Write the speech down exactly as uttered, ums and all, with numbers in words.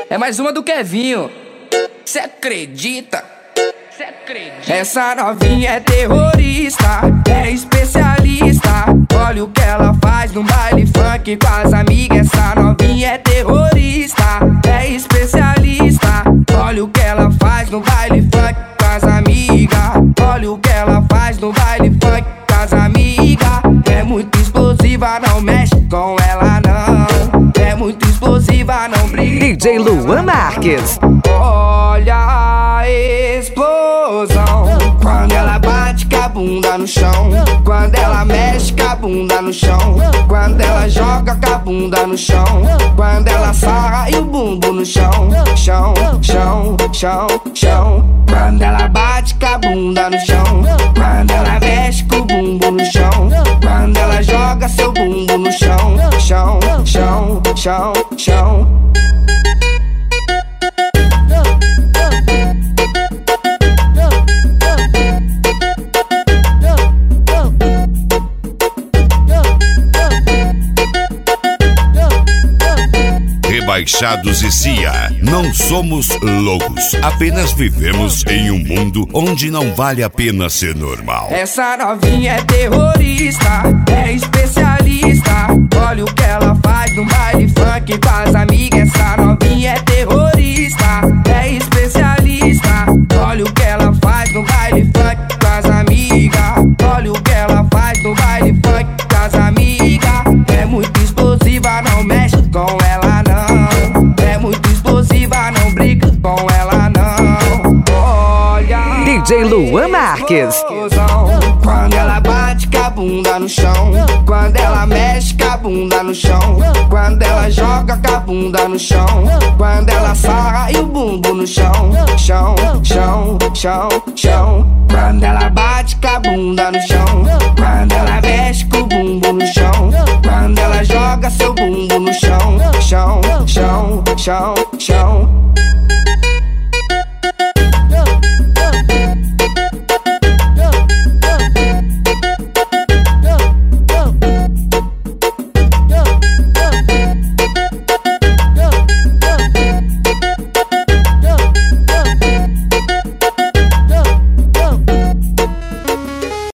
É mais uma do Kevinho. Cê acredita? Cê acredita? Essa novinha é terrorista, é especialista. Olha o que ela faz no baile funk com as amigas. Essa novinha é terrorista, é especialista. Olha o que ela faz no baile funk com as amigas. Olha o que ela faz no baile funk com as amigas. É muito explosiva, não mexe com ela não. É muito explosiva, não briga. D J Luan Marques. Olha a explosão quando ela bate com a bunda no chão, quando ela mexe com a bunda no chão, quando ela joga com a bunda no chão, quando ela sarra e o bumbum no chão, chão, chão, chão, chão. Quando ela bate com a bunda no chão, quando ela mexe com o bumbum no chão, quando ela joga seu bumbum no chão, chão, chão, chão, chão. Rebaixados e Cia, não somos loucos, apenas vivemos em um mundo onde não vale a pena ser normal. Essa novinha é terrorista, é especialista. Olha o que ela faz no baile funk com as amigas. Essa novinha é terrorista, é especialista. Olha o que ela faz no baile funk com as amigas. Olha o que ela faz no baile funk com as amigas. É muito explosiva, não mexe com ela não. É muito explosiva, não briga com ela não. Olha D J Luan Marques. Quando ela bate com a bunda no chão, quando ela mexe com a bunda no chão, quando ela joga com a bunda no chão, quando ela sarra e o bumbum no chão, chão, chão, chão, chão. Quando ela bate com a bunda no chão, quando ela mexe com o bumbum no chão, quando ela joga seu bumbum no chão, chão, chão, chão.